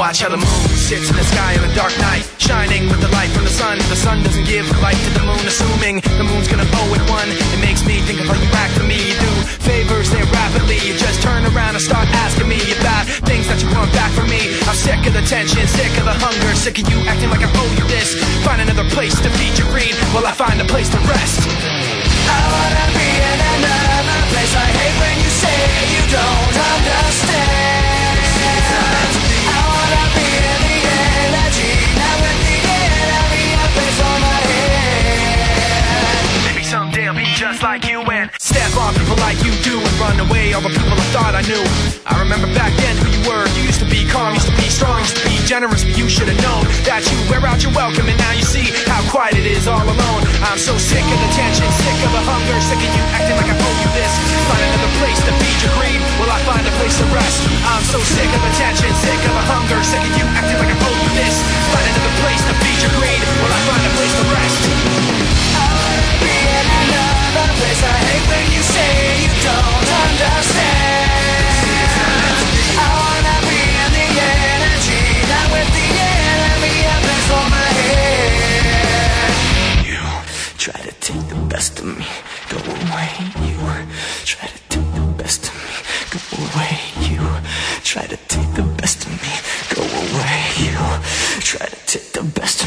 Watch how the moon sits in the sky on a dark night, shining with the light from the sun. The sun doesn't give light to the moon, assuming the moon's gonna owe it one. It makes me think of how you act to me. You do favors there rapidly. You just turn around and start asking me about things that you want back from me. I'm sick of the tension, sick of the hunger, sick of you acting like I owe you this. Find another place to feed your greed while I find a place to rest. I wanna be in another place. I hate when you say you don't understand. I wanna be in the energy, not with the enemy. A place for my head. Maybe someday I'll be just like you and step on people like you do and run away all the people I thought I knew. I remember back then who you were. You used to be calm, used to be strong, used to be generous, but you should have known that you wear out your welcome, and now you see how quiet it is all alone. I'm so sick of the tension, sick of the hunger, sick of you acting like I owe you this. Find another place to feed your greed while I find a place to rest. I'm so sick of the tension, sick of the hunger, sick of you acting like I owe you this. Find another place to feed your greed while I find a place to rest. I wanna be in another place. I hate when you say you don't understand. I wanna be in the energy, not with the enemy. A place for my head. You Try to take the best of me, go away. You try to take the best of me, go away. You try to take the best of me, go away. You try to take the best of me.